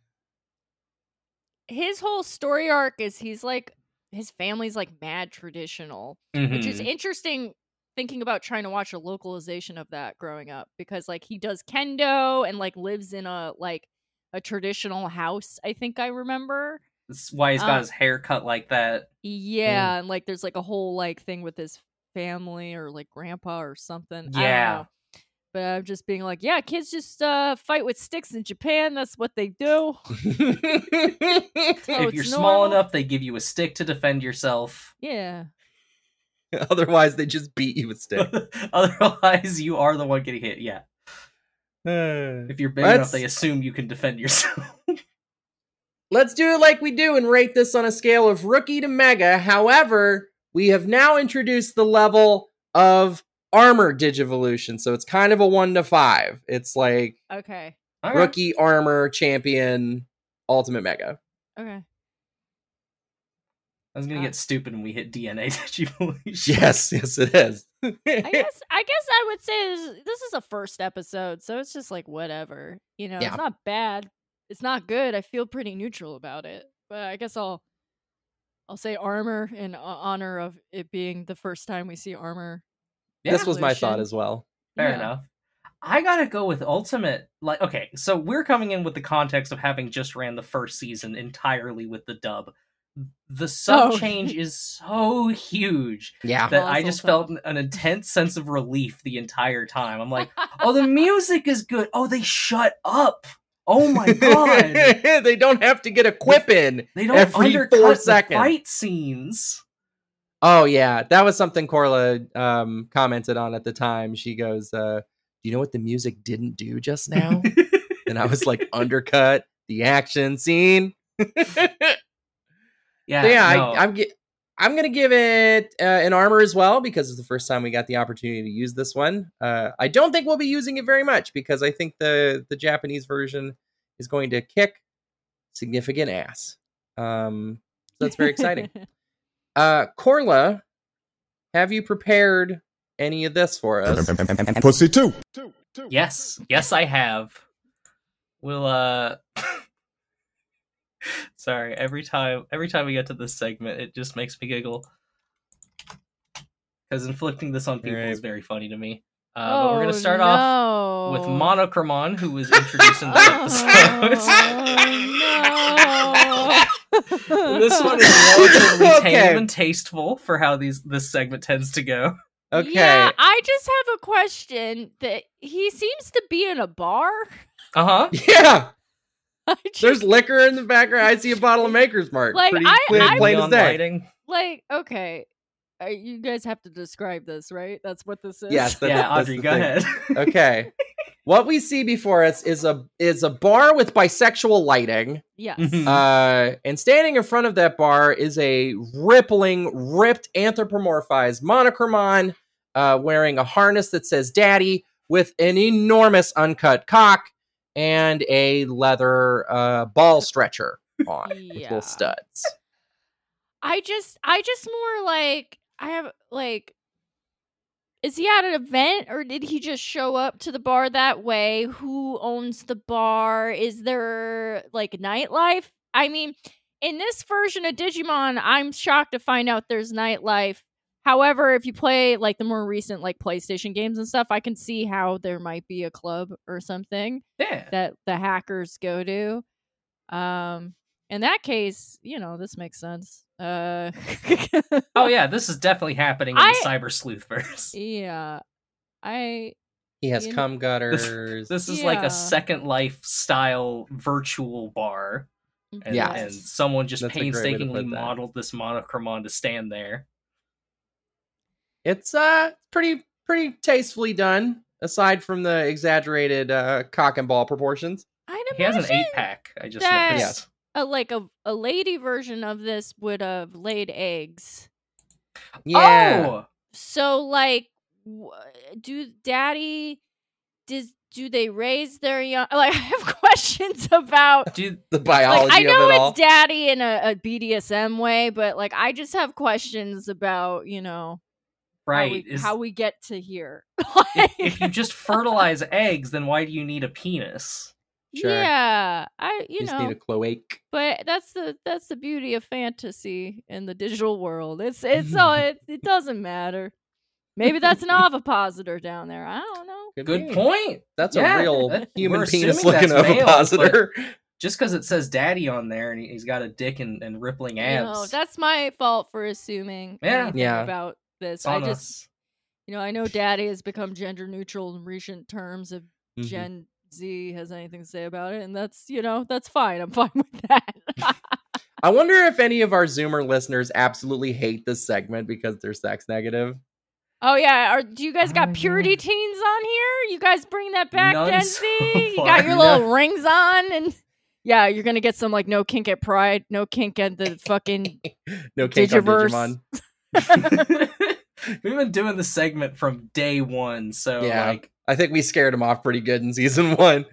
his whole story arc is he's like, his family's like mad traditional, which is Mhm. interesting thinking about trying to watch a localization of that growing up because, like, he does kendo and, like, lives in a, like, a traditional house, I think I remember. That's why he's got Uh, his hair cut like that. Yeah, and, like, there's, like, a whole, like, thing with his family or, like, grandpa or something. I don't Yeah. know. But I'm just being like, yeah, kids just uh, fight with sticks in Japan. That's what they do. So if it's you're small normal. enough, they give you a stick to defend yourself. Yeah. Otherwise, they just beat you with stick. Otherwise, you are the one getting hit. Yeah. Uh, If you're big Let's- enough, they assume you can defend yourself. Let's do it like we do and rate this on a scale of rookie to mega. However, we have now introduced the level of armor Digivolution. So it's kind of a one to five. It's like Okay. All right. rookie, armor, champion, ultimate mega. Okay. I was gonna Uh, get stupid when we hit D N A Digivolution. Yes, yes, it is. I guess I guess I would say this, this is a first episode, so it's just like whatever. You know, Yeah. it's not bad. It's not good. I feel pretty neutral about it. But I guess I'll I'll say armor in ho- honor of it being the first time we see armor. Yeah, This was my thought Evolution. as well. fair Yeah. enough. I gotta go with Ultimate. Like, okay, so we're coming in with the context of having just ran the first season entirely with the dub. The sub Oh. change is so huge Yeah. that I Colossal just sub. felt an- an intense sense of relief the entire time. I'm like, oh, the music is good. Oh, they shut up. Oh my god. They don't have to get a quip in. They don't Every undercut four the seconds. fight scenes. Oh yeah, that was something Corla um, commented on at the time. She goes, uh, "Do you know what the music didn't do just now?" And I was like, "Undercut the action scene." Yeah, So yeah, no. I, I'm gi- I'm gonna give it uh, an armor as well because it's the first time we got the opportunity to use this one. Uh, I don't think we'll be using it very much because I think the the Japanese version is going to kick significant ass. Um, so that's very exciting. Uh, Corla have you prepared any of this for us? Pussy too. Yes, yes, I have. We'll uh. Sorry, every time every time we get to this segment, it just makes me giggle. Because inflicting this on people Right. is very funny to me. Uh, oh, but we're going to start no. off with Monochromon, who was introduced in this episode. Oh, no. This one is relatively Okay. tame and tasteful for how these this segment tends to go. Okay. Yeah, I just have a question. That he seems to be in a bar. Uh huh. Yeah. I just, There's liquor in the background. I see a bottle of Maker's Mark. Like, Pretty I- plain, I- plain as Neon day. lighting. like, okay, uh, you guys have to describe this, right? That's what this is. Yes. That's, Yeah, that's Audrey, the go thing. ahead. Okay. What we see before us is a is a bar with bisexual lighting. Yes. Mhm. Uh, and standing in front of that bar is a rippling, ripped, anthropomorphized Monochromon, uh, wearing a harness that says "Daddy" with an enormous uncut cock and a leather uh, ball stretcher on with Yeah. little studs. I just, I just more like, I have like, is he at an event or did he just show up to the bar that way? Who owns the bar? Is there like nightlife? I mean, in this version of Digimon, I'm shocked to find out there's nightlife. However, if you play like the more recent like PlayStation games and stuff, I can see how there might be a club or something Yeah. that the hackers go to. Um, in that case, you know, this makes sense. Uh, Oh yeah, this is definitely happening in I- the Cyber Sleuth verse. yeah, I He has You know- cum gutters. This is like Yeah. a Second Life style virtual bar, and, Yeah. and someone just That's a great way to painstakingly put that. modeled this Monochromon to stand there. It's uh pretty pretty tastefully done, aside from the exaggerated uh, cock and ball proportions. I'd He has an imagine eight pack. I just that- noticed. Yes. a like a a lady version of this would have laid eggs. Yeah. Oh, So like, wh- do daddy does do they raise their young? Like, I have questions about. dude, The biology Like, I know of it all. it's daddy in a, a B D S M way, but like, I just have questions about you know right? how we, is- how we get to here. if, if you just fertilize eggs, then why do you need a penis? Sure. Yeah, I you You just know, need a cloaca. but that's the that's the beauty of fantasy in the digital world. It's it's all it, it doesn't matter. Maybe that's an ovipositor down there. I don't know. Could Good be. point. That's Yeah, a real that- human we're penis assuming looking that's male, ovipositor. Just because it says "daddy" on there and he- he's got a dick and, and rippling You abs, know, that's my fault for assuming Yeah. anything Yeah. about this. it's I on just us. you know, I know daddy has become gender neutral in recent terms. If Mhm. Gen Z has anything to say about it, and that's you know, that's fine. I'm fine with that. I wonder if any of our Zoomer listeners absolutely hate this segment because they're sex negative. Oh yeah, are do you guys got Oh, purity yeah. teens on here? You guys bring that back, None Gen so Z? You far. got your little rings on, and yeah, you're gonna get some like no kink at Pride, no kink at the fucking. No kink on Digiverse. Digimon. We've been doing this segment from day one, so Yeah. like, I think we scared him off pretty good in season one.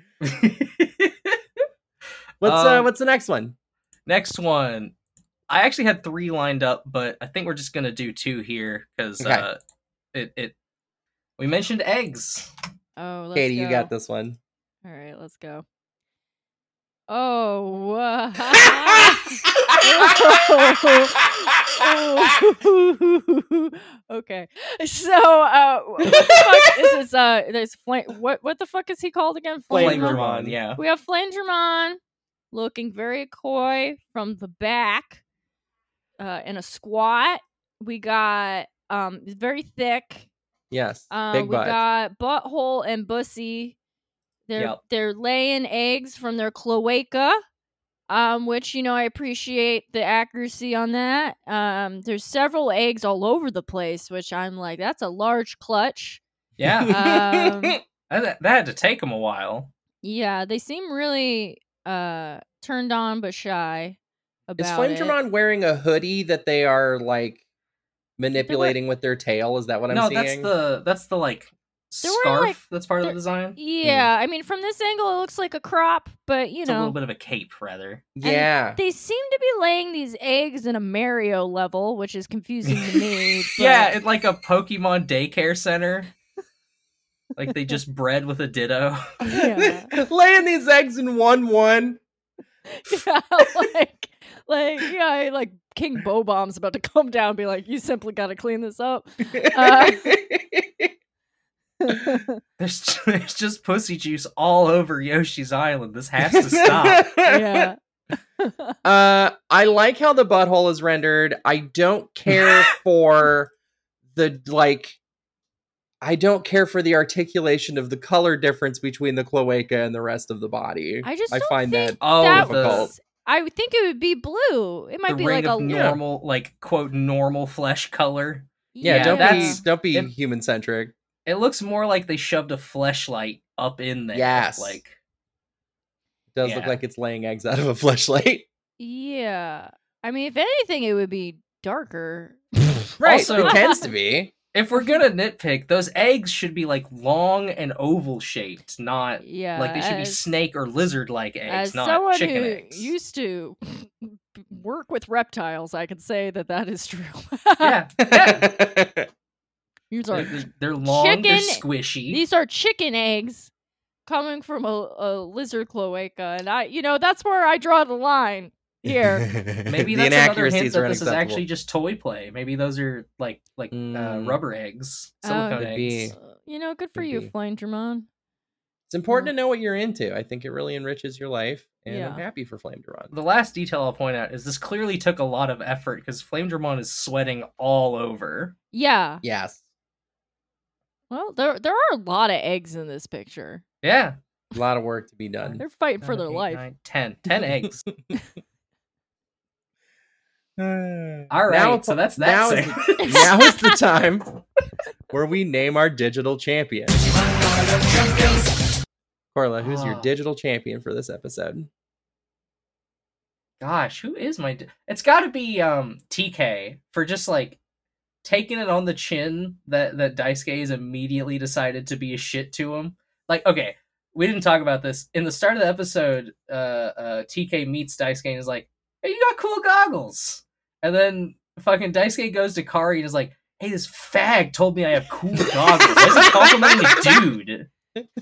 What's uh Um, what's the next one? next one. I actually had three lined up, but I think we're just gonna do two here because Okay. uh, it it. We mentioned eggs. Oh, let's Katie, go. you got this one. All right, let's go. Oh. uh, okay. So, uh, what the fuck is this? Uh, there's flame. What what the fuck is he called again? Flame Flamedramon? Dramon. Flamedramon, yeah. We have Flamedramon looking very coy from the back, uh, in a squat. We got um very thick. Yes. Uh, Big we butt. got Butthole and Bussy. They're Yep. they're laying eggs from their cloaca, um, which you know I appreciate the accuracy on that. Um, there's several eggs all over the place, which I'm like, that's a large clutch. Yeah, Um, that, that had to take him a while. Yeah, they seem really uh turned on but shy Is about it. Flamedramon wearing a hoodie that they are like manipulating with their tail? Is that what I'm no, seeing? that's the that's the like There were, scarf like- that's part of there- the design. Yeah, I mean, from this angle, it looks like a crop, but you It's a know, little bit of a cape, rather. Yeah. they seem to be laying these eggs in a Mario level, which is confusing to me. But... Yeah, it's like a Pokemon daycare center. Like they just bred with a Ditto. Yeah. Laying these eggs in one one. yeah, like, like, yeah, like King Bobomb's about to come down and be like, "You simply got to clean this up." Uh, There's there's just pussy juice all over Yoshi's Island. This has to stop. yeah. Uh, I like how the butthole is rendered. I don't care for the like. I don't care for the articulation of the color difference between the cloaca and the rest of the body. I just I don't find think that Oh, that the, was. I would think it would be blue. It might the be ring like of a normal, like quote normal flesh color. yeah. Yeah, don't that's- be don't be it- human centric. It looks more like they shoved a fleshlight up in there. Yes. Like It does look yeah. like it's laying eggs out of a fleshlight. Yeah. I mean, if anything, it would be darker. Right. Also- it tends to be. if we're gonna nitpick, those eggs should be like long and oval shaped, not Yeah. like they should be as- snake or lizard like eggs, As not someone chicken who eggs. used to work with reptiles, I can say that that is true. Yeah, yeah. These They're, are they're- they're long, they're chicken- squishy. these are chicken eggs coming from a, a lizard cloaca, and I, you know, that's where I draw the line here. Maybe the that's another hint inaccuracies that are this is unacceptable. actually just toy play. Maybe those are like like uh, Mm. rubber eggs, Oh, silicone Could be. eggs. Uh, you know, good for Could you, be. Flame Dramon. It's important Mm. to know what you're into. I think it really enriches your life, and I'm Yeah. happy for Flame to Run. The last detail I'll point out is this clearly took a lot of effort because Flame Dramon is sweating all over. Yeah. Yes, Well, there there are a lot of eggs in this picture. Yeah. a lot of work to be done. They're fighting for Seven, their eight, life. nine, ten. Ten eggs. All All right, so that's that now is, segment. the, now is the time where we name our digital champion. Corla, who's your Ah. digital champion for this episode? Gosh, who is my? Di- it's got to be um T K for just like taking it on the chin that that Daisuke has immediately decided to be a shit to him. Like, okay, we didn't talk about this in the start of the episode. Uh, uh, T K meets Daisuke and is like, "Hey, you got cool goggles." And then fucking Daisuke goes to Kari and is like, "Hey, this fag told me I have cool goggles. Why is he complimenting a dude?"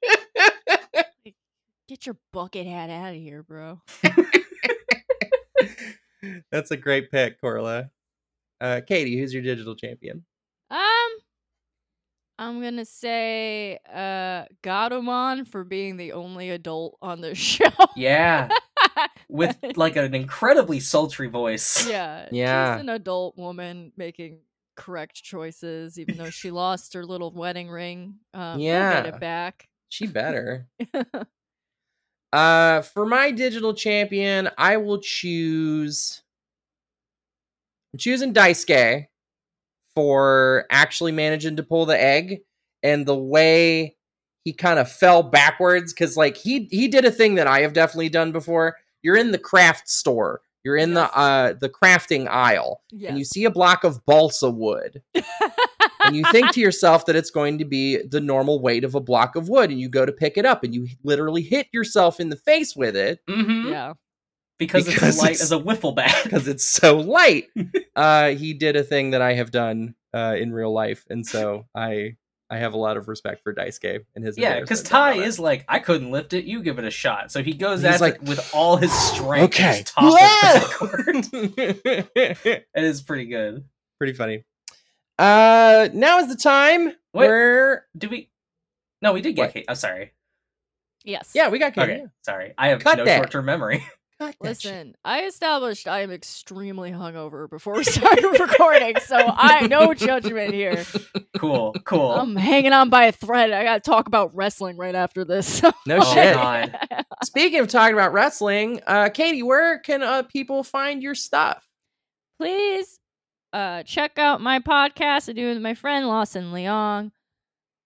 Get your bucket hat out of here, bro. That's a great pick, Corla. Uh, Katie, who's your digital champion? Um, I'm gonna say uh Gatomon for being the only adult on the show. Yeah, with like an incredibly sultry voice. yeah, Yeah. she's an adult woman making correct choices, even though she lost her little wedding ring. Um, yeah, get Yeah. it back. She better. Uh, for my digital champion, I will choose. I'm choosing Daisuke for actually managing to pull the egg and the way he kind of fell backwards because, like, he he did a thing that I have definitely done before. You're in the craft store. You're in Yes. the uh the crafting aisle, Yes. and you see a block of balsa wood. And you think to yourself that it's going to be the normal weight of a block of wood, and you go to pick it up, and you literally hit yourself in the face with it Mm-hmm. yeah. Because, Because it's light it's- as a wiffle bag. because it's so light. uh, he did a thing that I have done uh, in real life, and so I I have a lot of respect for Daisuke and his. Yeah, because embarrassment Tai about it. is like, I couldn't lift it, you give it a shot. So he goes He's at like, it with all his strength. okay. Just topple Whoa! backward. It is pretty good. Pretty funny. Uh, now is the time Wait. where Do we? No, we did get What? Kate. I'm sorry. Yes. yeah, we got Katie. Okay, sorry. I have Cut no that. short-term memory. Got that shit. Listen, I established I am extremely hungover before we started recording, so I no judgment here. Cool, cool. I'm hanging on by a thread. I gotta talk about wrestling right after this. No Oh, shit. God. Speaking of talking about wrestling, uh, Katie, where can uh, people find your stuff? Please uh, check out my podcast I do with my friend Lawson Leong.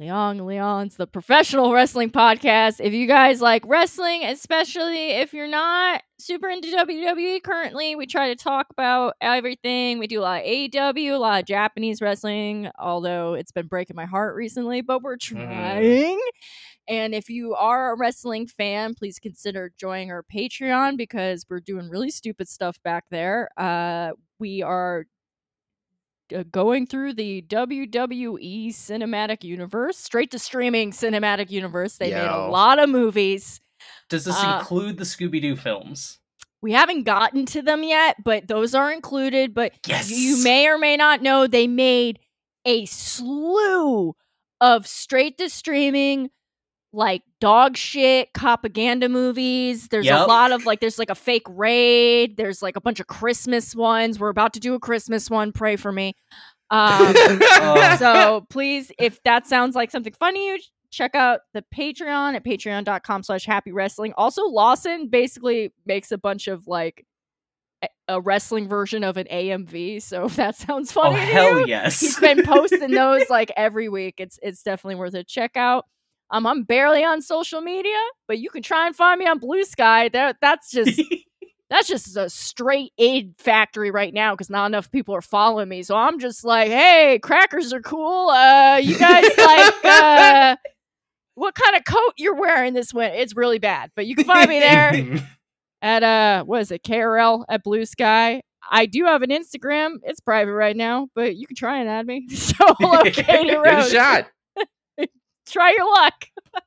Leon Leon's the professional wrestling podcast. If you guys like wrestling, especially if you're not super into W W E currently, we try to talk about everything. We do a lot of A E W, a lot of Japanese wrestling, although it's been breaking my heart recently, but we're trying. Mm. And if you are a wrestling fan, please consider joining our Patreon because we're doing really stupid stuff back there. Uh, we are uh, going through the W W E cinematic universe, straight to streaming cinematic universe. They Yo. made a lot of movies. Does this uh, include the Scooby-Doo films? We haven't gotten to them yet, but those are included. But yes. you may or may not know they made a slew of straight to streaming, like dog shit propaganda movies. There's yep. a lot of like, there's like a fake raid. There's like a bunch of Christmas ones. We're about to do a Christmas one. Pray for me. Um, uh. So please, if that sounds like something funny, you check out the Patreon at patreon.com slash happy wrestling. Also, Lawson basically makes a bunch of like a wrestling version of an A M V. So if that sounds funny, oh hell you, yes, he's been posting those like every week. It's it's definitely worth a check out. Um, I'm barely on social media, but you can try and find me on Blue Sky. That that's just that's just a straight aid factory right now because not enough people are following me. So I'm just like, hey, crackers are cool. Uh, you guys like uh, what kind of coat you're wearing this winter? It's really bad, but you can find me there at uh, what is it, K R L at Blue Sky. I do have an Instagram. It's private right now, but you can try and add me. So hello, Katie Rose. Good shot. Try your luck.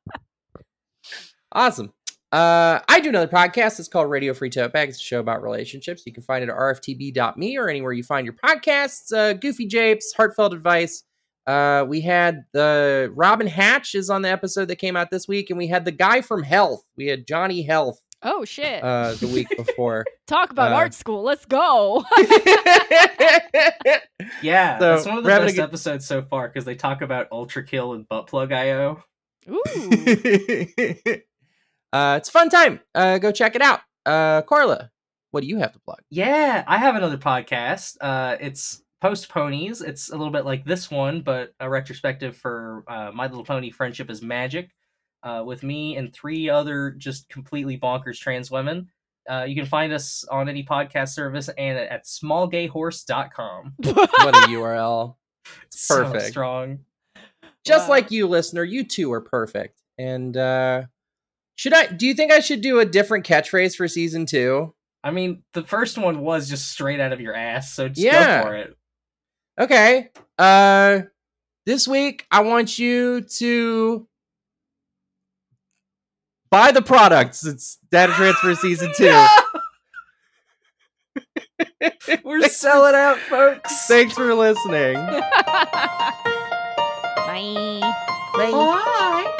Awesome. Uh, I do another podcast. It's called Radio Free Tote Bag. It's a show about relationships. You can find it at r f t b dot me or anywhere you find your podcasts. Uh, Goofy Japes, Heartfelt Advice. Uh, we had the Robin Hatch is on the episode that came out this week, and we had the guy from Health. We had Johnny Health. Oh, shit. Uh, the week before. Talk about uh, art school. Let's go. Yeah, so, that's one of the best good... episodes so far because they talk about Ultra Kill and Butt Plug I O. Ooh. uh, it's a fun time. Uh, go check it out. Uh, Carla, what do you have to plug? Yeah, I have another podcast. Uh, it's Post Ponies. It's a little bit like this one, but a retrospective for uh, My Little Pony Friendship is Magic. Uh, with me and three other just completely bonkers trans women. Uh, you can find us on any podcast service and at small gay horse dot com. What a U R L. It's perfect. So strong. Just wow. Like you, listener, you two are perfect. And uh, should I? Do you think I should do a different catchphrase for season two? I mean, the first one was just straight out of your ass, so just yeah. go for it. Okay. Uh, this week, I want you to... buy the products. It's Data Transfer Season two. No! We're selling out, folks. Thanks for listening. Bye. Bye. Bye.